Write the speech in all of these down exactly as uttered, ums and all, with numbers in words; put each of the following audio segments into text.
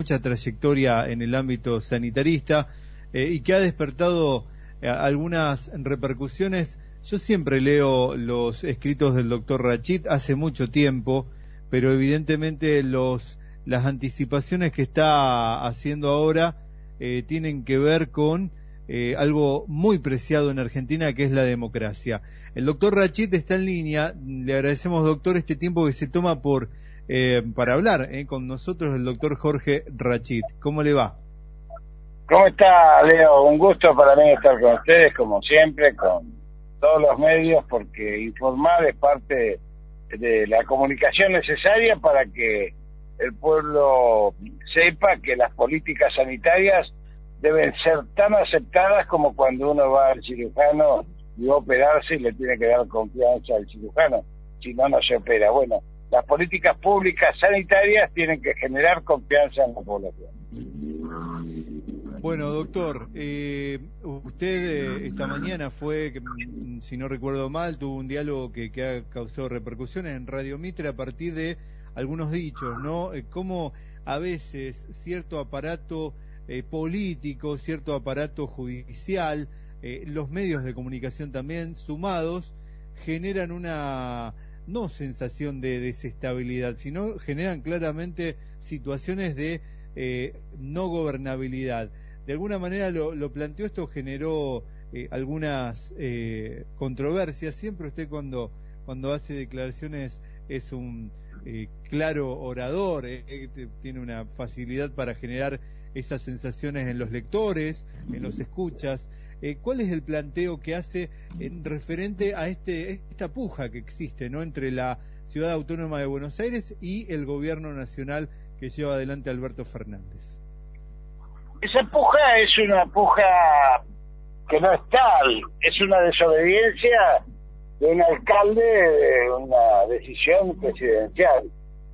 mucha trayectoria en el ámbito sanitarista eh, y que ha despertado eh, algunas repercusiones. Yo siempre leo los escritos del doctor Rachid hace mucho tiempo, pero evidentemente los las anticipaciones que está haciendo ahora eh, tienen que ver con eh, algo muy preciado en Argentina, que es la democracia. El doctor Rachid está en línea. Le agradecemos, doctor, este tiempo que se toma por eh, para hablar eh, con nosotros, el doctor Jorge Rachid. ¿Cómo le va? ¿Cómo está, Leo? Un gusto para mí estar con ustedes, como siempre, con todos los medios, porque informar es parte de la comunicación necesaria para que el pueblo sepa que las políticas sanitarias deben ser tan aceptadas como cuando uno va al cirujano y va a operarse y le tiene que dar confianza al cirujano, si no, no se opera. Bueno, las políticas públicas sanitarias tienen que generar confianza en la población. Bueno, doctor, eh, usted eh, esta mañana fue, si no recuerdo mal, tuvo un diálogo que, que ha causado repercusiones en Radio Mitre a partir de algunos dichos, ¿no? Eh, cómo a veces cierto aparato eh, político, cierto aparato judicial, eh, los medios de comunicación también, sumados, generan una, no sensación de desestabilidad, sino generan claramente situaciones de eh, no gobernabilidad. De alguna manera lo, lo planteó, esto generó eh, algunas eh, controversias. Siempre usted cuando, cuando hace declaraciones es un eh, claro orador, eh, eh, tiene una facilidad para generar esas sensaciones en los lectores, en los escuchas. Eh, ¿Cuál es el planteo que hace en referente a este esta puja que existe, ¿no?, entre la Ciudad Autónoma de Buenos Aires y el gobierno nacional que lleva adelante Alberto Fernández? Esa puja es una puja que no es tal, es una desobediencia de un alcalde de una decisión presidencial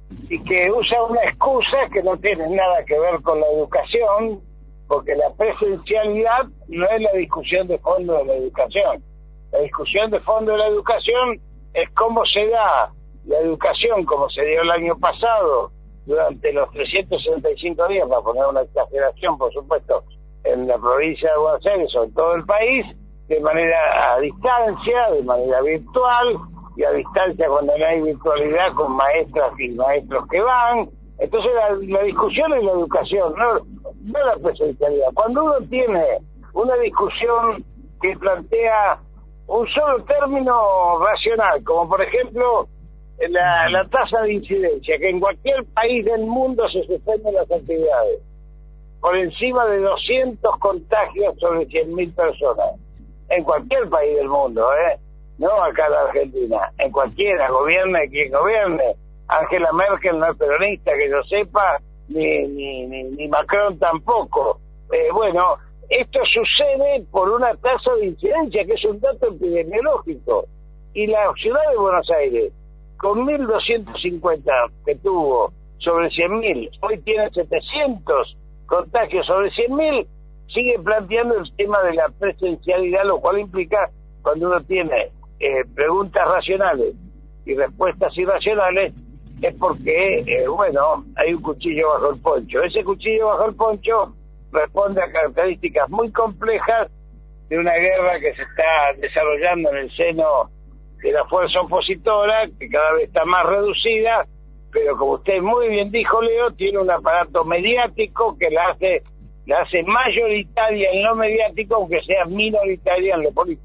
y que usa una excusa que no tiene nada que ver con la educación, porque la presencialidad no es la discusión de fondo de la educación. La discusión de fondo de la educación es cómo se da la educación, como se dio el año pasado, durante los trescientos sesenta y cinco días, para poner una exageración, por supuesto, en la provincia de Buenos Aires o en todo el país, de manera a distancia, de manera virtual, y a distancia cuando no hay virtualidad, con maestras y maestros que van. Entonces la, la discusión es la educación, no, no la presencialidad. Cuando uno tiene una discusión que plantea un solo término racional, como por ejemplo la, la tasa de incidencia, que en cualquier país del mundo se suspenden las actividades, por encima de doscientos contagios sobre cien mil personas, en cualquier país del mundo, ¿eh? No acá en la Argentina, en cualquiera, gobierne quien gobierne. Angela Merkel no es peronista, que yo sepa, ni, ni, ni, ni Macron tampoco. Eh, bueno, esto sucede por una tasa de incidencia, que es un dato epidemiológico. Y la ciudad de Buenos Aires, con mil doscientos cincuenta que tuvo sobre cien mil, hoy tiene setecientos contagios sobre cien mil, sigue planteando el tema de la presencialidad, lo cual implica, cuando uno tiene eh, preguntas racionales y respuestas irracionales, es porque, eh, bueno, hay un cuchillo bajo el poncho. Ese cuchillo bajo el poncho responde a características muy complejas de una guerra que se está desarrollando en el seno de la fuerza opositora, que cada vez está más reducida, pero como usted muy bien dijo, Leo, tiene un aparato mediático que la hace, la hace mayoritaria en lo mediático, aunque sea minoritaria en lo político.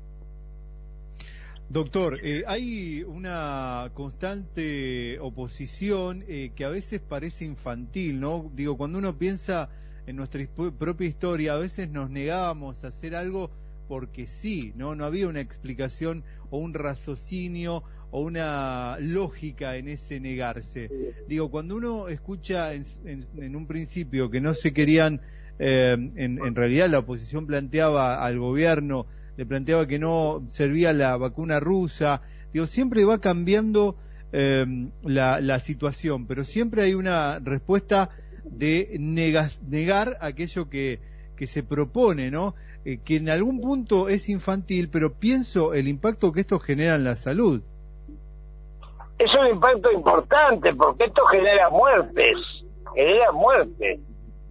Doctor, eh, hay una constante oposición eh, que a veces parece infantil, ¿no? Digo, cuando uno piensa en nuestra propia historia, a veces nos negábamos a hacer algo porque sí, ¿no? No había una explicación o un raciocinio o una lógica en ese negarse. Digo, cuando uno escucha en, en, en un principio que no se querían, eh, en, en realidad la oposición planteaba al gobierno, le planteaba que no servía la vacuna rusa, digo, siempre va cambiando eh, la, la situación, pero siempre hay una respuesta de negas, negar aquello que, que se propone, ¿no? Eh, que en algún punto es infantil, pero pienso el impacto que esto genera en la salud. Es un impacto importante, porque esto genera muertes, genera muertes.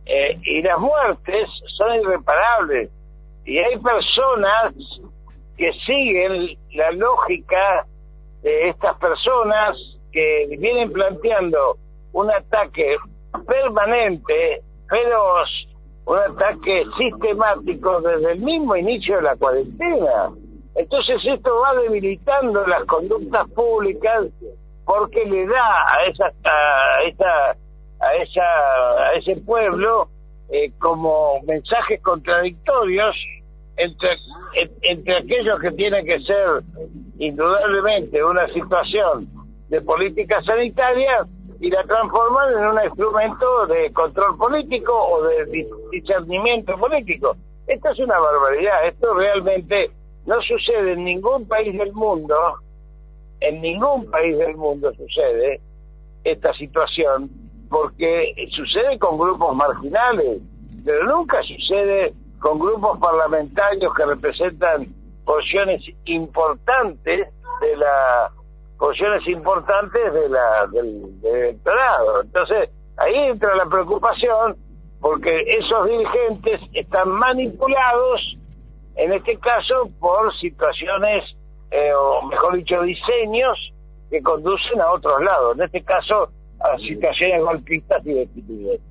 eh, y las muertes son irreparables, y hay personas que siguen la lógica de estas personas que vienen planteando un ataque permanente, feroz, un ataque sistemático desde el mismo inicio de la cuarentena. Entonces esto va debilitando las conductas públicas, porque le da a esa a esa a esa a ese pueblo eh, como mensajes contradictorios entre en, entre aquellos que tienen que ser indudablemente una situación de política sanitaria, y la transforman en un instrumento de control político o de discernimiento político. Esto es una barbaridad. Esto realmente no sucede en ningún país del mundo. En ningún país del mundo sucede esta situación, porque sucede con grupos marginales, pero nunca sucede con grupos parlamentarios que representan porciones importantes de la porciones importantes de la del, del electorado. Entonces ahí entra la preocupación, porque esos dirigentes están manipulados, en este caso por situaciones eh, o mejor dicho diseños que conducen a otros lados, en este caso a situaciones golpistas y destituidas.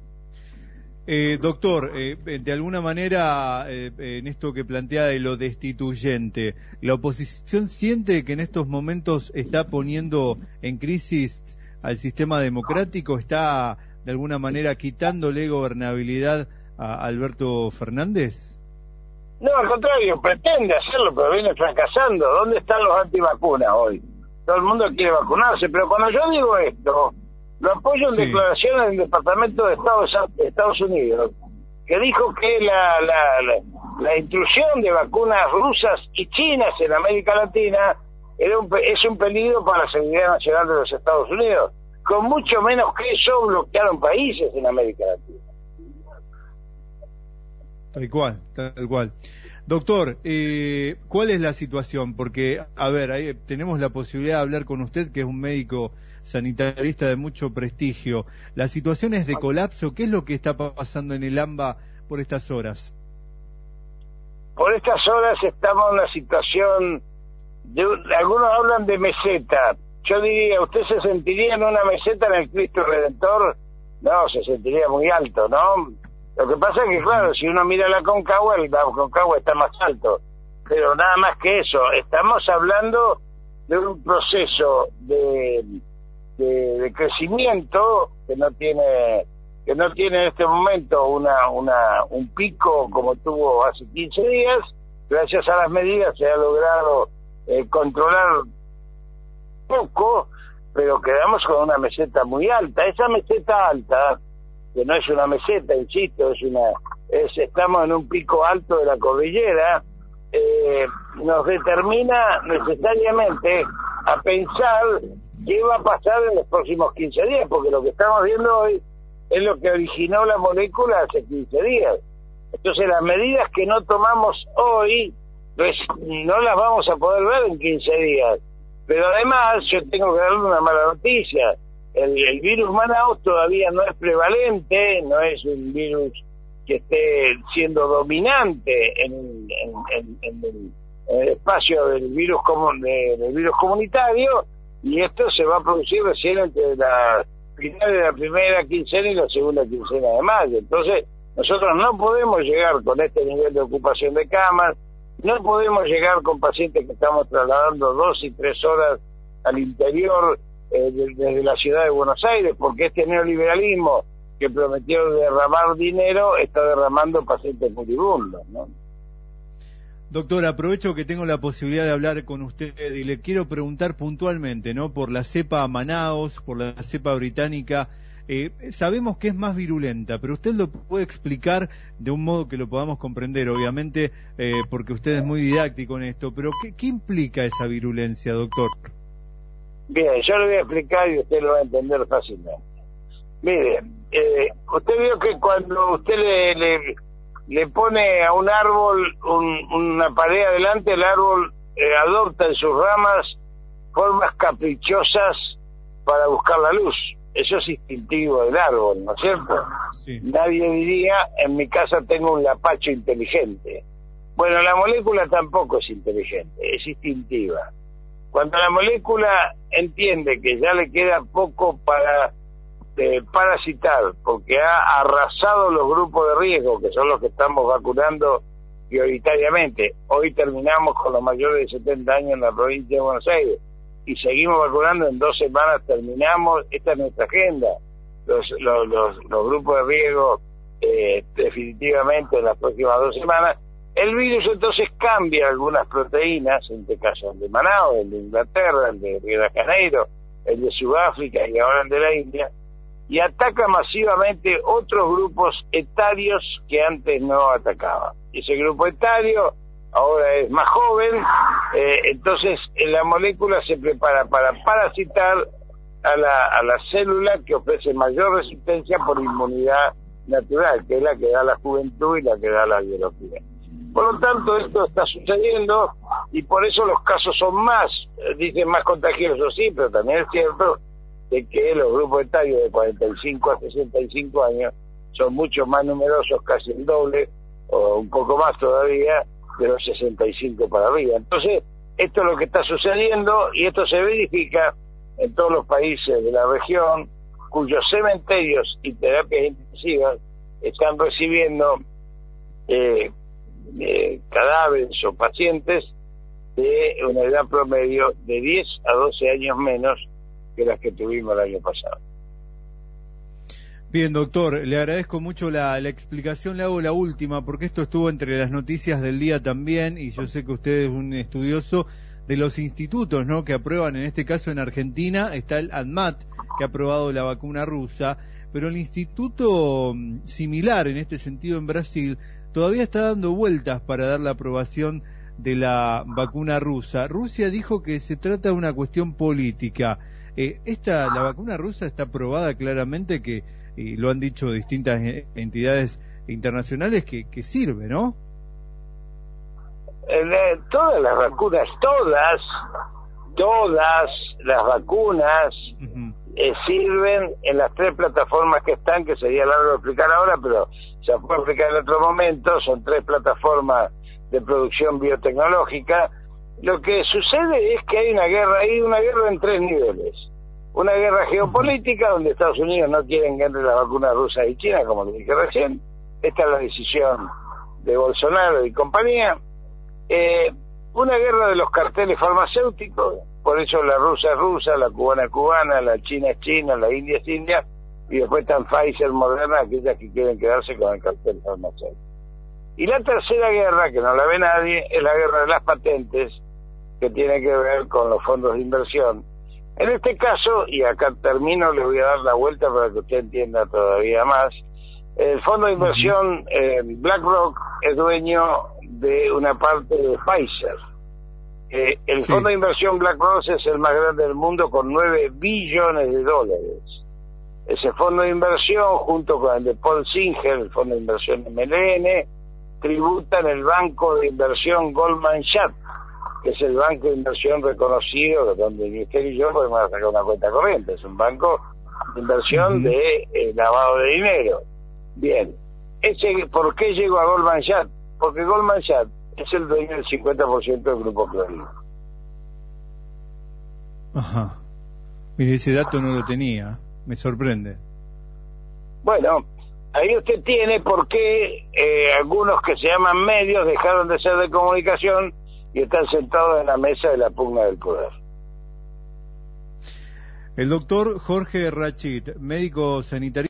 Eh, doctor, eh, de alguna manera, eh, en esto que plantea de lo destituyente, ¿la oposición siente que en estos momentos está poniendo en crisis al sistema democrático? ¿Está de alguna manera quitándole gobernabilidad a Alberto Fernández? No, al contrario, pretende hacerlo, pero viene fracasando. ¿Dónde están los antivacunas hoy? Todo el mundo quiere vacunarse, pero cuando yo digo esto, lo apoyo en sí. declaraciones del Departamento de Estado de Estados Unidos, que dijo que la, la, la, la intrusión de vacunas rusas y chinas en América Latina era un, es un peligro para la seguridad nacional de los Estados Unidos. Con mucho menos que eso bloquearon países en América Latina. Tal cual, tal cual. Doctor, eh, ¿cuál es la situación? Porque, a ver, ahí tenemos la posibilidad de hablar con usted, que es un médico sanitarista de mucho prestigio. ¿La situación es de colapso? ¿Qué es lo que está pasando en el AMBA por estas horas? Por estas horas estamos en una situación, de, algunos hablan de meseta. Yo diría, ¿usted se sentiría en una meseta en el Cristo Redentor? No, se sentiría muy alto, ¿no? Lo que pasa es que, claro, si uno mira la Concagua, el Concagua está más alto. Pero nada más que eso, estamos hablando de un proceso de, de, de crecimiento que no tiene que no tiene en este momento una una un pico como tuvo hace quince días. Gracias a las medidas se ha logrado eh, controlar poco, pero quedamos con una meseta muy alta. Esa meseta alta, que no es una meseta, insisto, es una es estamos en un pico alto de la cordillera, eh, nos determina necesariamente a pensar qué va a pasar en los próximos quince días, porque lo que estamos viendo hoy es lo que originó la molécula hace quince días. Entonces las medidas que no tomamos hoy, pues no las vamos a poder ver en quince días. Pero además yo tengo que darle una mala noticia. El, el virus Manaus todavía no es prevalente, no es un virus que esté siendo dominante en, en, en, en, el, en el espacio del virus común, de, del virus comunitario, y esto se va a producir recién entre la final de la primera quincena y la segunda quincena de mayo. Entonces nosotros no podemos llegar con este nivel de ocupación de camas, no podemos llegar con pacientes que estamos trasladando dos y tres horas al interior eh, desde la ciudad de Buenos Aires, porque este neoliberalismo que prometió derramar dinero está derramando pacientes moribundos, ¿no? Doctor, aprovecho que tengo la posibilidad de hablar con usted y le quiero preguntar puntualmente, ¿no? Por la cepa Manaus, por la cepa británica. Eh, sabemos que es más virulenta, pero usted lo puede explicar de un modo que lo podamos comprender, obviamente, eh, porque usted es muy didáctico en esto, pero ¿qué, qué implica esa virulencia, doctor? Bien, yo le voy a explicar y usted lo va a entender fácilmente. Mire, eh, usted vio que cuando usted le, le, le pone a un árbol un, una pared adelante, el árbol eh, adopta en sus ramas formas caprichosas para buscar la luz. eso es instintivo del árbol, ¿no es cierto? Sí. Nadie diría, en mi casa tengo un lapacho inteligente. Bueno, la molécula tampoco es inteligente, es instintiva. Cuando la molécula entiende que ya le queda poco para eh, parasitar, porque ha arrasado los grupos de riesgo, que son los que estamos vacunando prioritariamente. Hoy terminamos con los mayores de setenta años en la provincia de Buenos Aires y seguimos vacunando, en dos semanas terminamos. Esta es nuestra agenda. Los, los, los, los grupos de riesgo eh, definitivamente en las próximas dos semanas. El virus entonces cambia algunas proteínas, en este caso el de Manaus, el de Inglaterra, el de Río de Janeiro, el de Sudáfrica y ahora el de la India, y ataca masivamente otros grupos etarios que antes no atacaban. Ese grupo etario ahora es más joven, eh, entonces la molécula se prepara para parasitar a la, a la célula que ofrece mayor resistencia por inmunidad natural, que es la que da la juventud y la que da la biología. Por lo tanto, esto está sucediendo y por eso los casos son más, dicen más contagiosos, sí, pero también es cierto de que los grupos etarios de cuarenta y cinco a sesenta y cinco años son mucho más numerosos, casi el doble, o un poco más todavía, de los sesenta y cinco para arriba. Entonces, esto es lo que está sucediendo y esto se verifica en todos los países de la región, cuyos cementerios y terapias intensivas están recibiendo eh, eh, cadáveres o pacientes de una edad promedio de diez a doce años menos que las que tuvimos el año pasado. Bien, doctor, le agradezco mucho la, la explicación. Le hago la última, porque esto estuvo entre las noticias del día también, y yo sé que usted es un estudioso de los institutos, ¿no?, que aprueban. En este caso en Argentina está el ANMAT, que ha aprobado la vacuna rusa, pero el instituto similar en este sentido en Brasil todavía está dando vueltas para dar la aprobación de la vacuna rusa. Rusia dijo que se trata de una cuestión política. Eh, esta, la vacuna rusa está aprobada claramente, que y lo han dicho distintas entidades internacionales, que, que sirve, ¿no? Eh, todas las vacunas, todas, todas las vacunas uh-huh. eh, sirven en las tres plataformas que están, que sería largo de explicar ahora, pero se puede explicar en otro momento. Son tres plataformas de producción biotecnológica. Lo que sucede es que hay una guerra, hay una guerra en tres niveles. Una guerra geopolítica, donde Estados Unidos no quieren que entre las vacunas rusas y China, como le dije recién. Esta es la decisión de Bolsonaro y compañía. Eh, una guerra de los carteles farmacéuticos, por eso la rusa es rusa, la cubana es cubana, la china es china, la india es india, y después están Pfizer, Moderna, aquellas que quieren quedarse con el cartel farmacéutico. Y la tercera guerra, que no la ve nadie, es la guerra de las patentes, que tiene que ver con los fondos de inversión. En este caso, y acá termino, le voy a dar la vuelta para que usted entienda todavía más. El fondo de inversión eh, BlackRock es dueño de una parte de Pfizer. Eh, el sí. fondo de inversión BlackRock es el más grande del mundo, con nueve billones de dólares. Ese fondo de inversión, junto con el de Paul Singer, el fondo de inversión M L N, tributan el banco de inversión Goldman Sachs, que es el banco de inversión reconocido, donde usted y yo podemos sacar una cuenta corriente. Es un banco de inversión uh-huh. de eh, lavado de dinero. Bien, ese, ¿por qué llegó a Goldman Sachs? Porque Goldman Sachs es el dueño del cincuenta por ciento del grupo Clarín. Ajá. Mire, ese dato no lo tenía, me sorprende. Bueno, ahí usted tiene por qué eh, algunos que se llaman medios dejaron de ser de comunicación y están sentados en la mesa de la pugna del poder. El doctor Jorge Rachid, médico sanitario.